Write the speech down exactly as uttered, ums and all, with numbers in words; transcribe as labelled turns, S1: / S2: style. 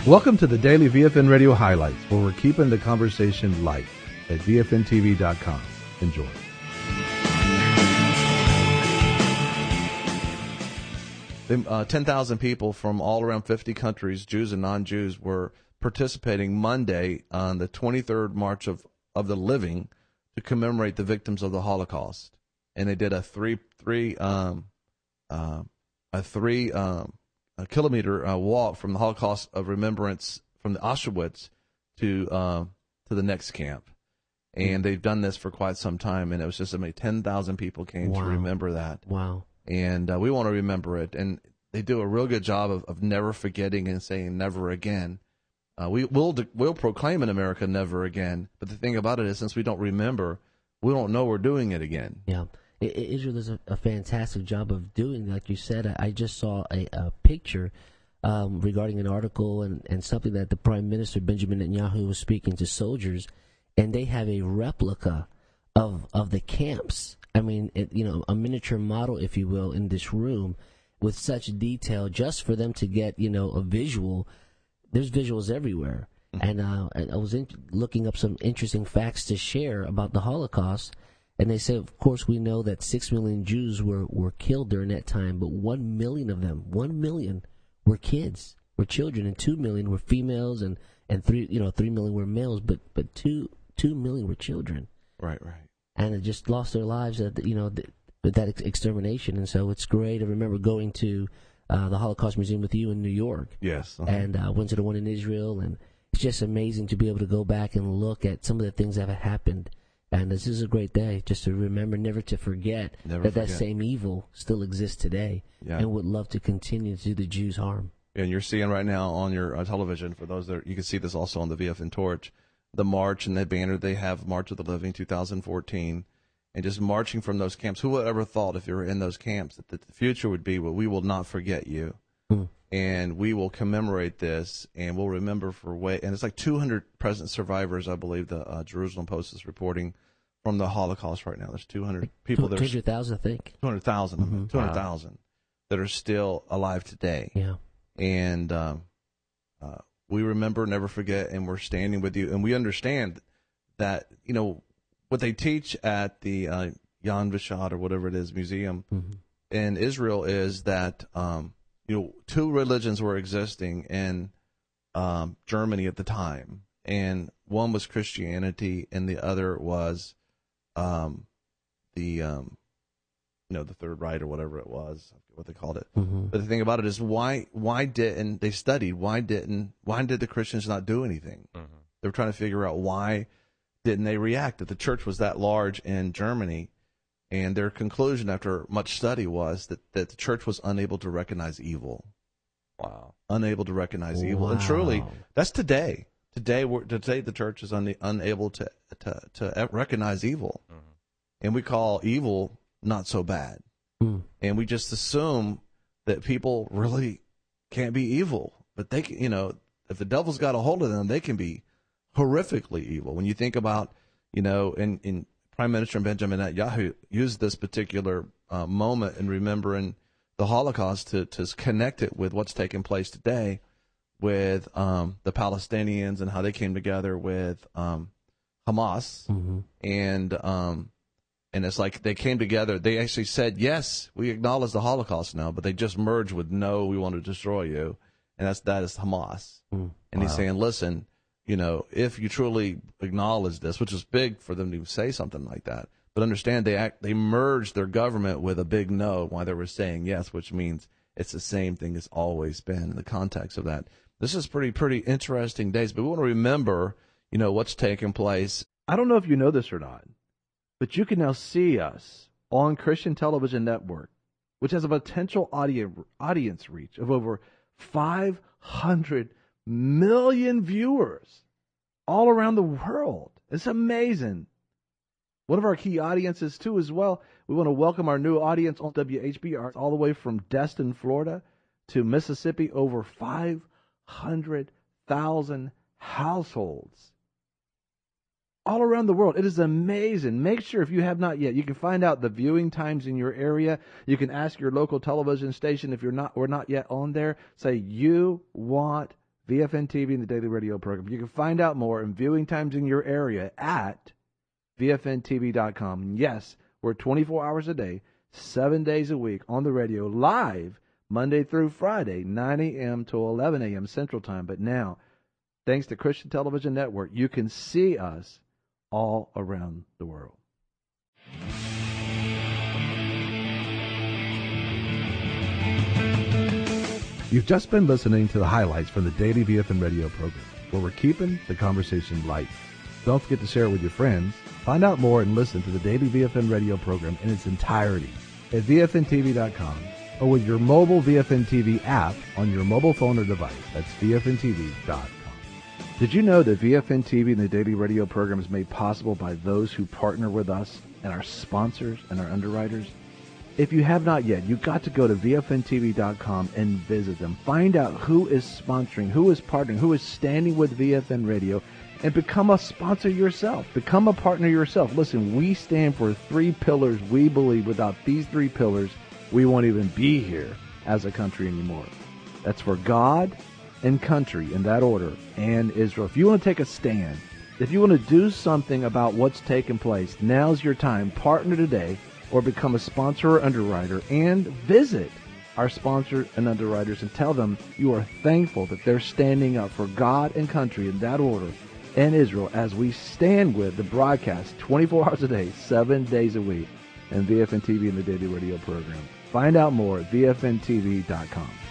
S1: Welcome to the Daily V F N Radio Highlights, where we're keeping the conversation light at V F N T V dot com. Enjoy.
S2: Uh, ten thousand people from all around fifty countries, Jews and non-Jews, were participating Monday on the twenty-third March of, of the Living to commemorate the victims of the Holocaust. And they did a three three um, uh, a three um, a kilometer uh, walk from the Holocaust of Remembrance from the Auschwitz to uh, to the next camp. And they've done this for quite some time, and it was just amazing. ten thousand people came wow. to remember that.
S3: Wow.
S2: And uh, we want to remember it. And they do a real good job of, of never forgetting and saying never again. Uh, we will we'll proclaim in America never again. But the thing about it is, since we don't remember, we don't know we're doing it again.
S3: Yeah. Israel does a, a fantastic job of doing, like you said. I, I just saw a, a picture um, regarding an article and, and something that the Prime Minister, Benjamin Netanyahu, was speaking to soldiers, and they have a replica of of the camps. I mean, it, you know, a miniature model, if you will, in this room with such detail just for them to get, you know, a visual. There's visuals everywhere. Mm-hmm. And uh, I was in, looking up some interesting facts to share about the Holocaust. And they say, of course, we know that six million Jews were, were killed during that time, but one million of them, one million were kids, were children, and two million were females, and, and three, you know, three million were males, but but two two million were children.
S2: Right, right.
S3: And they just lost their lives at, you know, with that ex- extermination. And so it's great. I remember going to uh, the Holocaust Museum with you in New York.
S2: Yes. Uh-huh.
S3: And uh, went to the one in Israel, and it's just amazing to be able to go back and look at some of the things that have happened. And this is a great day just to remember, never to forget
S2: never
S3: that
S2: forget.
S3: that same evil still exists today,
S2: yeah.
S3: and would love to continue to do the Jews harm.
S2: And you're seeing right now on your uh, television, for those that are, you can see this also on the V F N Torch, the march and the banner they have, March of the Living two thousand fourteen, and just marching from those camps. Who would ever thought, if you were in those camps, that the future would be, well, we will not forget you, mm. and we will commemorate this, and we'll remember for way. And it's like two hundred present survivors, I believe the uh, Jerusalem Post is reporting, from the Holocaust right now. There's two hundred people.
S3: two hundred thousand, I think.
S2: two hundred thousand, mm-hmm. two hundred thousand wow. that are still alive today.
S3: Yeah.
S2: And um, uh, we remember, never forget, and we're standing with you. And we understand that, you know, what they teach at the uh, Yad Vashem or whatever it is museum mm-hmm. in Israel is that, um, you know, two religions were existing in um, Germany at the time. And one was Christianity and the other was um, the, um, you know, the Third Reich or whatever it was, what they called it. Mm-hmm. But the thing about it is, why why didn't they studied? Why didn't why did the Christians not do anything? Mm-hmm. They were trying to figure out why didn't they react? That the church was that large in Germany, and their conclusion after much study was that, that the church was unable to recognize evil. Wow, unable to recognize wow. evil, and truly, that's today. Today, we're, today the church is un, unable to to to recognize evil, mm-hmm. and we call evil not so bad. Mm. And we just assume that people really can't be evil, but they can, you know, if the devil's got a hold of them, they can be horrifically evil. When you think about, you know, in, in Prime Minister Benjamin Netanyahu used this particular uh, moment in remembering the Holocaust to, to connect it with what's taking place today with um, the Palestinians and how they came together with um, Hamas. Mm-hmm. And, um, And it's like they came together. They actually said, yes, we acknowledge the Holocaust now, but they just merged with, no, we want to destroy you. And that's, that is Hamas. Mm, and wow. he's saying, listen, you know, if you truly acknowledge this, which is big for them to say something like that, but understand they act, they merged their government with a big no while they were saying yes, which means it's the same thing it's always been in the context of that. This is pretty, pretty interesting days, but we want to remember, you know, what's taking place.
S1: I don't know if you know this or not, but you can now see us on Christian Television Network, which has a potential audience audience reach of over five hundred million viewers all around the world. It's amazing. One of our key audiences, too, as well. We want to welcome our new audience on W H B R all the way from Destin, Florida to Mississippi, over five hundred thousand households all around the world. It is amazing. Make sure, if you have not yet, you can find out the viewing times in your area. You can ask your local television station if you're not, we're not yet on there. Say, you want V F N T V and the Daily Radio program. You can find out more and viewing times in your area at V F N T V dot com. Yes, we're twenty-four hours a day, seven days a week on the radio, live Monday through Friday, nine a.m. to eleven a.m. Central Time. But now, thanks to Christian Television Network, you can see us all around the world. You've just been listening to the highlights from the Daily V F N Radio program, where we're keeping the conversation light. Don't forget to share it with your friends. Find out more and listen to the Daily V F N Radio program in its entirety at V F N T V dot com or with your mobile V F N T V app on your mobile phone or device. That's V F N T V dot com. Did you know that V F N T V and the Daily Radio program is made possible by those who partner with us and our sponsors and our underwriters? If you have not yet, you've got to go to V F N T V dot com and visit them. Find out who is sponsoring, who is partnering, who is standing with V F N Radio, and become a sponsor yourself. Become a partner yourself. Listen, we stand for three pillars. We believe without these three pillars, we won't even be here as a country anymore. That's for God and country, in that order, and Israel. If you want to take a stand, if you want to do something about what's taking place, now's your time. Partner today, or become a sponsor or underwriter, and visit our sponsors and underwriters and tell them you are thankful that they're standing up for God and country in that order and Israel as we stand with the broadcast twenty-four hours a day, seven days a week, and V F N T V and the Daily Radio program. Find out more at V F N T V dot com.